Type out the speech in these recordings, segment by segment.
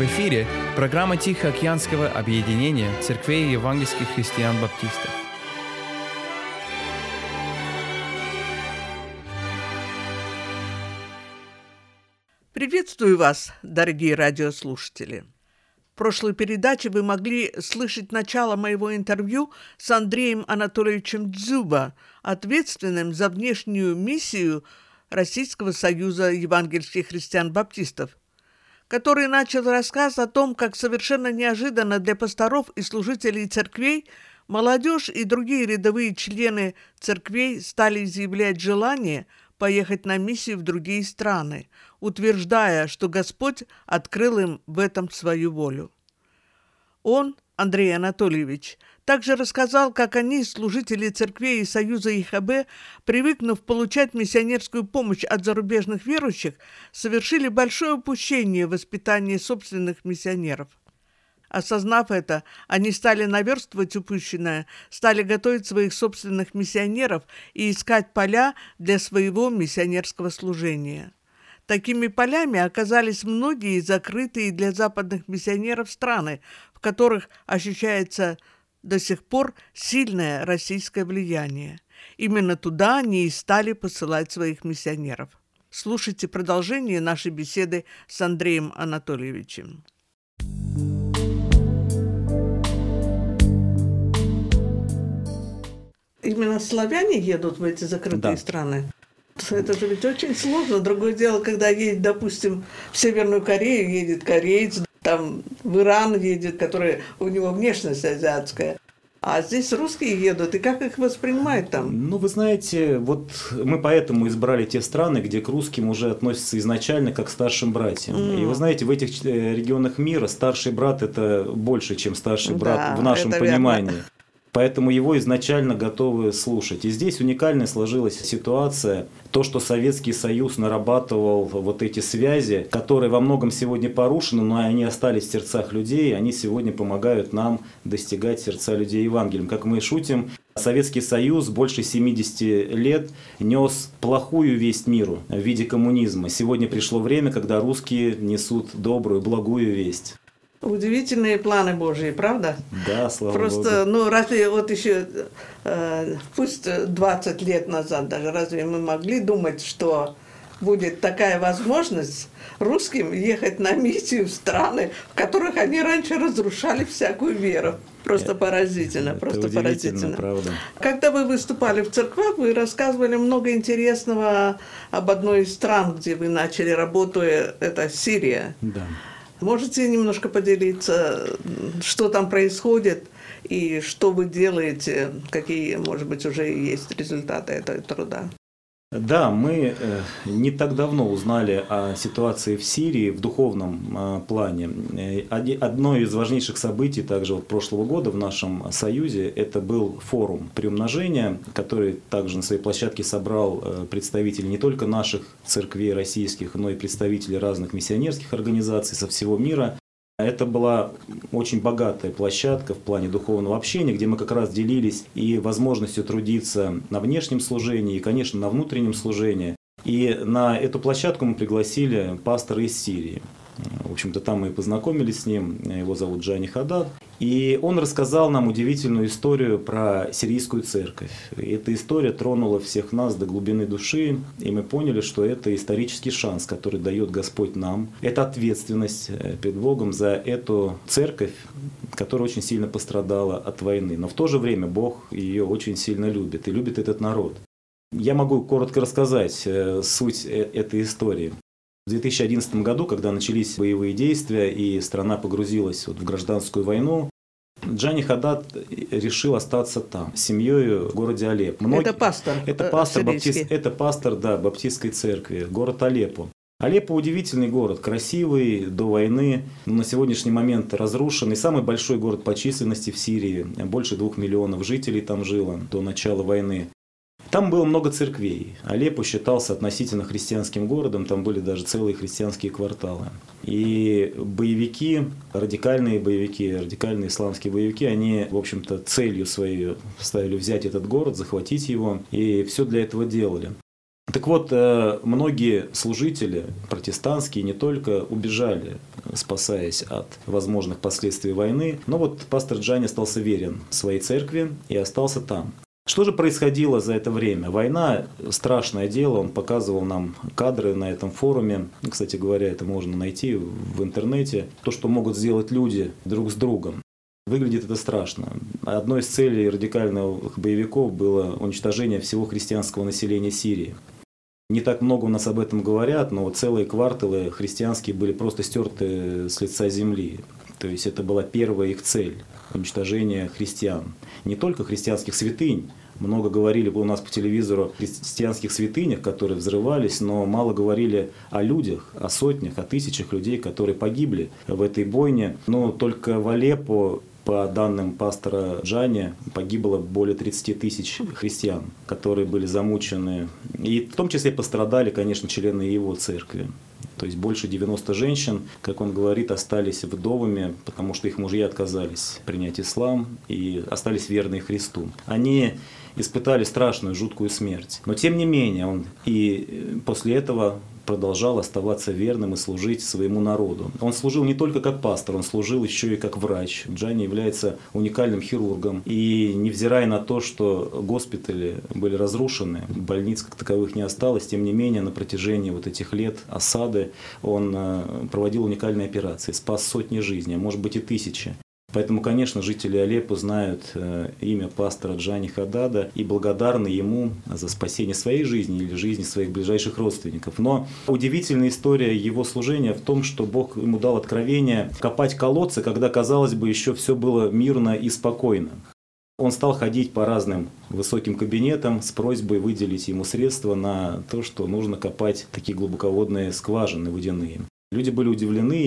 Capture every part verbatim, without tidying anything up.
В эфире программа Тихоокеанского объединения церквей евангельских христиан-баптистов. Приветствую вас, дорогие радиослушатели. В прошлой передаче вы могли слышать начало моего интервью с Андреем Анатольевичем Дзюба, ответственным за внешнюю миссию Российского союза евангельских христиан-баптистов, который начал рассказ о том, как совершенно неожиданно для пасторов и служителей церквей молодежь и другие рядовые члены церквей стали изъявлять желание поехать на миссию в другие страны, утверждая, что Господь открыл им в этом свою волю. Он, Андрей Анатольевич, также рассказал, как они, служители церквей и Союза ИХБ, привыкнув получать миссионерскую помощь от зарубежных верующих, совершили большое упущение в воспитании собственных миссионеров. Осознав это, они стали наверстывать упущенное, стали готовить своих собственных миссионеров и искать поля для своего миссионерского служения. Такими полями оказались многие закрытые для западных миссионеров страны, в которых ощущается до сих пор сильное российское влияние. Именно туда они и стали посылать своих миссионеров. Слушайте продолжение нашей беседы с Андреем Анатольевичем. Именно славяне едут в эти закрытые да. страны? Это же ведь очень сложно. Другое дело, когда едет, допустим, в Северную Корею, едет кореец, там в Иран едет, который, у него внешность азиатская. А здесь русские едут, и как их воспринимают там? Ну, вы знаете, вот мы поэтому избрали те страны, где к русским уже относятся изначально как к старшим братьям. Mm. И вы знаете, в этих регионах мира старший брат – это больше, чем старший брат да, в нашем понимании. Верно. Поэтому его изначально готовы слушать. И здесь уникальная сложилась ситуация. То, что Советский Союз нарабатывал вот эти связи, которые во многом сегодня порушены, но они остались в сердцах людей, они сегодня помогают нам достигать сердца людей Евангелием. Как мы шутим, Советский Союз больше семидесяти лет нес плохую весть миру в виде коммунизма. Сегодня пришло время, когда русские несут добрую, благую весть. Удивительные планы Божьи, правда? Да, слава Просто, Богу. ну, разве вот еще, э, пусть двадцать лет назад даже, разве мы могли думать, что будет такая возможность русским ехать на миссию в страны, в которых они раньше разрушали всякую веру? Просто поразительно, это просто поразительно. Правда. Когда вы выступали в церквах, вы рассказывали много интересного об одной из стран, где вы начали работу, это Сирия. Да. Можете немножко поделиться, что там происходит и что вы делаете, какие, может быть, уже есть результаты этого труда? Да, мы не так давно узнали о ситуации в Сирии в духовном плане. Одно из важнейших событий также вот прошлого года в нашем союзе это был форум приумножения, который также на своей площадке собрал представителей не только наших церквей российских, но и представителей разных миссионерских организаций со всего мира. Это была очень богатая площадка в плане духовного общения, где мы как раз делились и возможностью трудиться на внешнем служении, и, конечно, на внутреннем служении. И на эту площадку мы пригласили пастора из Сирии. В общем-то, там мы и познакомились с ним, его зовут Джани Хадад. И он рассказал нам удивительную историю про сирийскую церковь. И эта история тронула всех нас до глубины души, и мы поняли, что это исторический шанс, который дает Господь нам. Это ответственность перед Богом за эту церковь, которая очень сильно пострадала от войны. Но в то же время Бог ее очень сильно любит, и любит этот народ. Я могу коротко рассказать суть этой истории. В две тысячи одиннадцатом году, когда начались боевые действия и страна погрузилась вот в гражданскую войну, Джани Хадад решил остаться там с семьей в городе Алеппо. Многие... Это пастор. Это пастор, баптист... это пастор да, баптистской церкви, город Алеппо. Алеппо удивительный город, красивый, до войны, но на сегодняшний момент разрушенный. Самый большой город по численности в Сирии, больше двух миллионов жителей там жило до начала войны. Там было много церквей. Алеппо считался относительно христианским городом, там были даже целые христианские кварталы. И боевики, радикальные боевики, радикальные исламские боевики, они, в общем-то, целью своей ставили взять этот город, захватить его, и все для этого делали. Так вот, многие служители, протестантские, не только, убежали, спасаясь от возможных последствий войны. Но вот пастор Джани остался верен своей церкви и остался там. Что же происходило за это время? Война – страшное дело, он показывал нам кадры на этом форуме. Кстати говоря, это можно найти в интернете. То, что могут сделать люди друг с другом. Выглядит это страшно. Одной из целей радикальных боевиков было уничтожение всего христианского населения Сирии. Не так много у нас об этом говорят, но целые кварталы христианские были просто стерты с лица земли. То есть это была первая их цель – уничтожение христиан. Не только христианских святынь. Много говорили у нас по телевизору о христианских святынях, которые взрывались, но мало говорили о людях, о сотнях, о тысячах людей, которые погибли в этой бойне. Но только в Алеппо, по данным пастора Джани, погибло более тридцати тысяч христиан, которые были замучены. И в том числе пострадали, конечно, члены его церкви. То есть больше девяноста женщин, как он говорит, остались вдовами, потому что их мужья отказались принять ислам и остались верны Христу. Они испытали страшную, жуткую смерть. Но тем не менее, он и после этого продолжал оставаться верным и служить своему народу. Он служил не только как пастор, он служил еще и как врач. Джани является уникальным хирургом. И невзирая на то, что госпитали были разрушены, больниц как таковых не осталось, тем не менее на протяжении вот этих лет осады он проводил уникальные операции, спас сотни жизней, а может быть и тысячи. Поэтому, конечно, жители Алеппо знают имя пастора Джани Хадада и благодарны ему за спасение своей жизни или жизни своих ближайших родственников. Но удивительная история его служения в том, что Бог ему дал откровение копать колодцы, когда, казалось бы, еще все было мирно и спокойно. Он стал ходить по разным высоким кабинетам с просьбой выделить ему средства на то, что нужно копать такие глубоководные скважины водяные. Люди были удивлены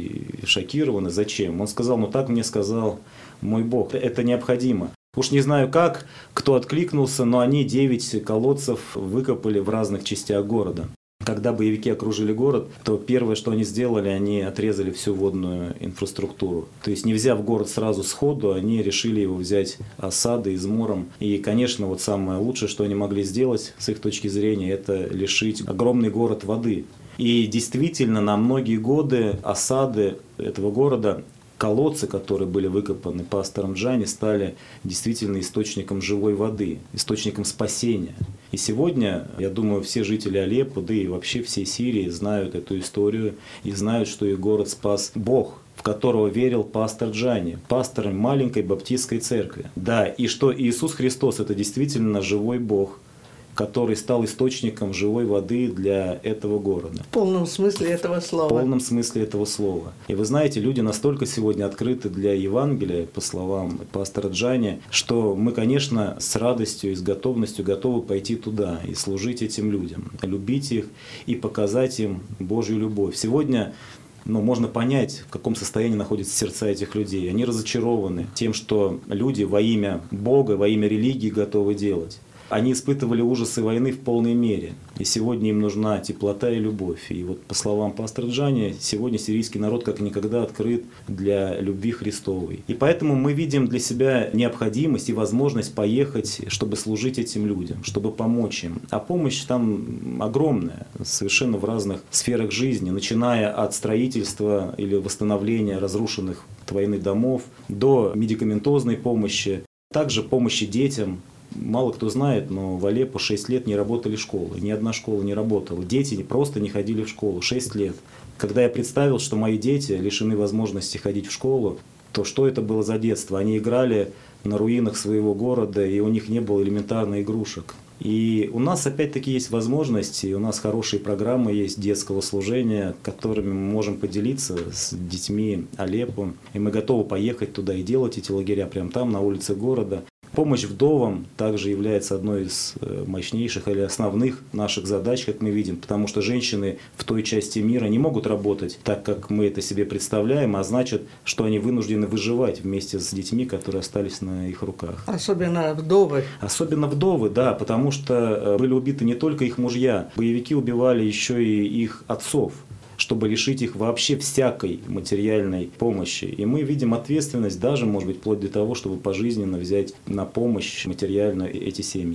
и шокированы. Зачем? Он сказал, ну так мне сказал мой Бог. Это необходимо. Уж не знаю как, кто откликнулся, но они девять колодцев выкопали в разных частях города. Когда боевики окружили город, то первое, что они сделали, они отрезали всю водную инфраструктуру. То есть, не взяв город сразу сходу, они решили его взять осадой, измором. И, конечно, вот самое лучшее, что они могли сделать, с их точки зрения, это лишить огромный город воды. И действительно, на многие годы осады этого города, колодцы, которые были выкопаны пастором Джани, стали действительно источником живой воды, источником спасения. И сегодня, я думаю, все жители Алеппо, да и вообще всей Сирии знают эту историю и знают, что их город спас Бог, в которого верил пастор Джани, пастор маленькой баптистской церкви. Да, и что Иисус Христос – это действительно живой Бог, который стал источником живой воды для этого города. В полном смысле этого слова. В полном смысле этого слова. И вы знаете, люди настолько сегодня открыты для Евангелия, по словам пастора Джани, что мы, конечно, с радостью и с готовностью готовы пойти туда и служить этим людям, любить их и показать им Божью любовь. Сегодня Но можно понять, в каком состоянии находятся сердца этих людей. Они разочарованы тем, что люди во имя Бога, во имя религии готовы делать. Они испытывали ужасы войны в полной мере. И сегодня им нужна теплота и любовь. И вот по словам пастора Джани, сегодня сирийский народ как никогда открыт для любви Христовой. И поэтому мы видим для себя необходимость и возможность поехать, чтобы служить этим людям, чтобы помочь им. А помощь там огромная, совершенно в разных сферах жизни, начиная от строительства или восстановления разрушенных от войны домов, до медикаментозной помощи, также помощи детям. Мало кто знает, но в Алеппо шесть лет не работали школы. Ни одна школа не работала. Дети просто не ходили в школу. шесть лет. Когда я представил, что мои дети лишены возможности ходить в школу, то что это было за детство? Они играли на руинах своего города, и у них не было элементарных игрушек. И у нас опять-таки есть возможности, и у нас хорошие программы есть детского служения, которыми мы можем поделиться с детьми Алеппо. И мы готовы поехать туда и делать эти лагеря прямо там, на улице города. Помощь вдовам также является одной из мощнейших или основных наших задач, как мы видим, потому что женщины в той части мира не могут работать так, как мы это себе представляем, а значит, что они вынуждены выживать вместе с детьми, которые остались на их руках. Особенно вдовы. Особенно вдовы, да, потому что были убиты не только их мужья, боевики убивали еще и их отцов, чтобы лишить их вообще всякой материальной помощи. И мы видим ответственность даже, может быть, вплоть до того, чтобы пожизненно взять на помощь материальную эти семьи.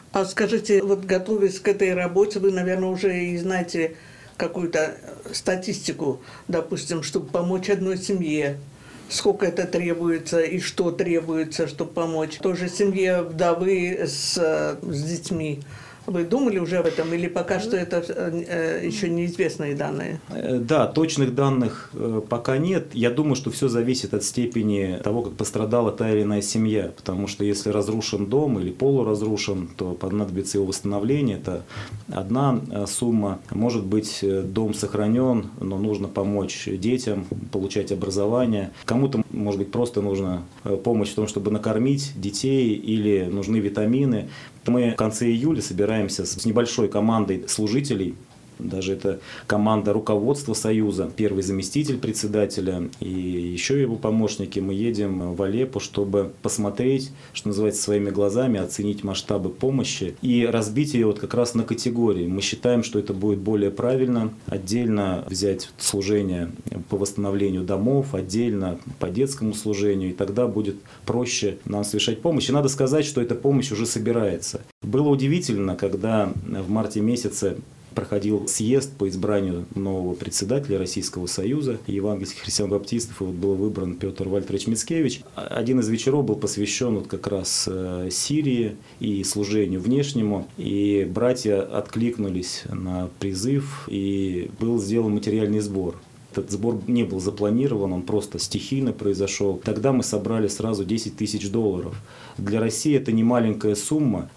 А скажите, вот готовясь к этой работе, вы, наверное, уже и знаете какую-то статистику, допустим, чтобы помочь одной семье, сколько это требуется и что требуется, чтобы помочь. Тоже семье вдовы с, с детьми. Вы думали уже об этом или пока что это э, еще неизвестные данные? Да, точных данных э, пока нет. Я думаю, что все зависит от степени того, как пострадала та или иная семья. Потому что если разрушен дом или полуразрушен, то понадобится его восстановление. Это одна сумма. Может быть, дом сохранен, но нужно помочь детям получать образование. Кому-то, может быть, просто нужна помощь в том, чтобы накормить детей, или нужны витамины. Мы в конце июля собираемся с небольшой командой служителей, даже это команда руководства Союза, первый заместитель председателя и еще его помощники. Мы едем в Алеппо, чтобы посмотреть, что называется, своими глазами, оценить масштабы помощи и разбить ее вот как раз на категории. Мы считаем, что это будет более правильно. Отдельно взять служение по восстановлению домов, отдельно по детскому служению, и тогда будет проще нам совершать помощь. И надо сказать, что эта помощь уже собирается. Было удивительно, когда в марте месяце проходил съезд по избранию нового председателя Российского Союза евангельских христиан-баптистов, и вот был выбран Петр Вальтерович Мицкевич. Один из вечеров был посвящен вот как раз Сирии и служению внешнему, и братья откликнулись на призыв, и был сделан материальный сбор. Этот сбор не был запланирован, он просто стихийно произошел. Тогда мы собрали сразу десять тысяч долларов. Для России это не маленькая сумма,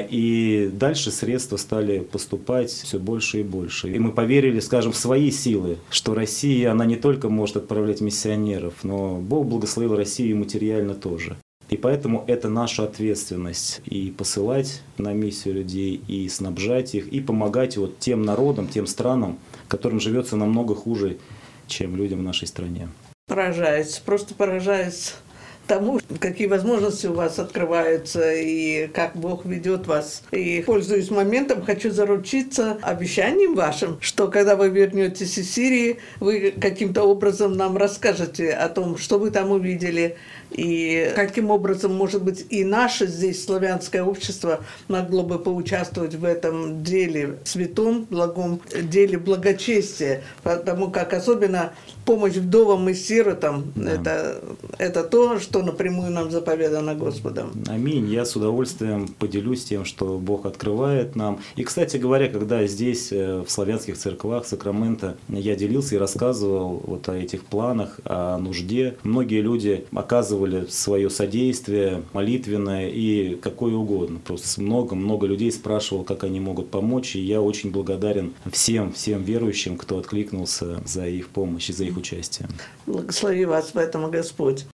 и дальше средства стали поступать все больше и больше. И мы поверили, скажем, в свои силы, что Россия, она не только может отправлять миссионеров, но Бог благословил Россию материально тоже. И поэтому это наша ответственность и посылать на миссию людей, и снабжать их, и помогать вот тем народам, тем странам, которым живется намного хуже, чем людям в нашей стране. Поражаюсь, просто поражаюсь тому, какие возможности у вас открываются и как Бог ведет вас. И, пользуясь моментом, хочу заручиться обещанием вашим, что когда вы вернетесь из Сирии, вы каким-то образом нам расскажете о том, что вы там увидели, и каким образом, может быть, и наше здесь славянское общество могло бы поучаствовать в этом деле, святом, благом деле благочестия, потому как особенно помощь вдовам и сиротам, да. это, это то, что напрямую нам заповедано Господом. Аминь. Я с удовольствием поделюсь тем, что Бог открывает нам. И, кстати говоря, когда здесь, в славянских церквах Сакраменто, я делился и рассказывал вот о этих планах, о нужде, многие люди оказывали свое содействие молитвенное и какое угодно. Просто много-много людей спрашивал, как они могут помочь, и я очень благодарен всем, всем верующим, кто откликнулся за их помощь и за их участие. Благослови вас в этом, Господь.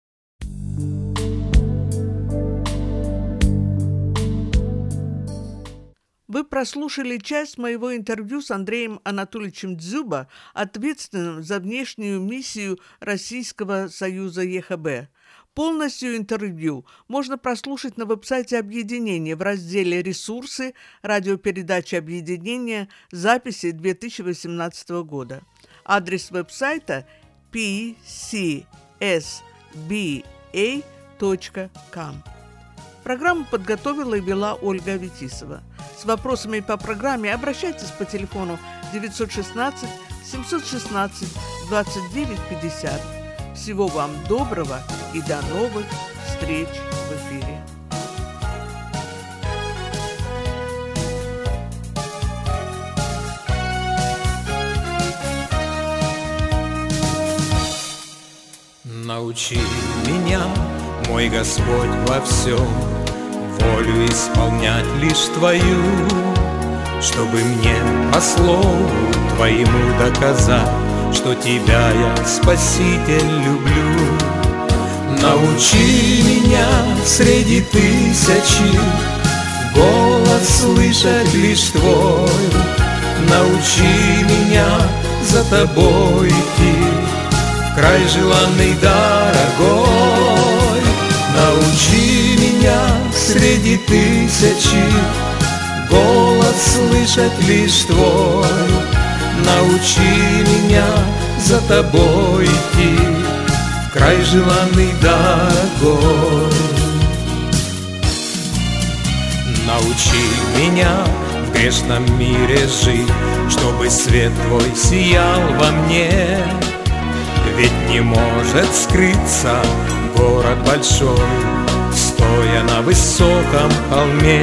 Вы прослушали часть моего интервью с Андреем Анатольевичем Дзюба, ответственным за внешнюю миссию Российского Союза ЕХБ. Полностью интервью можно прослушать на веб-сайте объединения в разделе «Ресурсы», радиопередачи объединения, записи две тысячи восемнадцатого года. Адрес веб-сайта пи си эс би эй точка ком. Программу подготовила и вела Ольга Аветисова. С вопросами по программе обращайтесь по телефону девятьсот шестнадцать семьсот шестнадцать двадцать девять пятьдесят. Всего вам доброго и до новых встреч в эфире. Научи меня, мой Господь, во всем волю исполнять лишь Твою, чтобы мне по слову Твоему доказать, что Тебя я, Спаситель, люблю. Научи меня среди тысячи голос слышать лишь Твой. Научи меня за Тобой идти в край желанный, дорогой. Научи меня среди тысячи голос слышать лишь Твой. Научи меня за Тобой идти в край желанный, дорогой. Научи меня в грешном мире жить, чтобы свет Твой сиял во мне. Ведь не может скрыться город большой, стоя на высоком холме.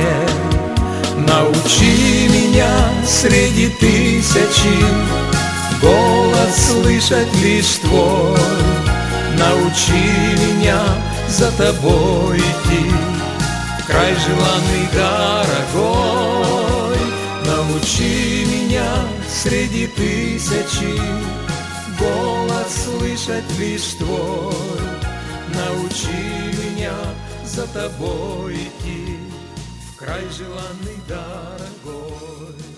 Научи меня среди тысячи голос слышать лишь Твой. Научи меня за Тобой идти, край желанный, дорогой. Научи меня среди тысячи голос слышать лишь Твой. Научи меня за Тобой идти, в край желанный, дорогой.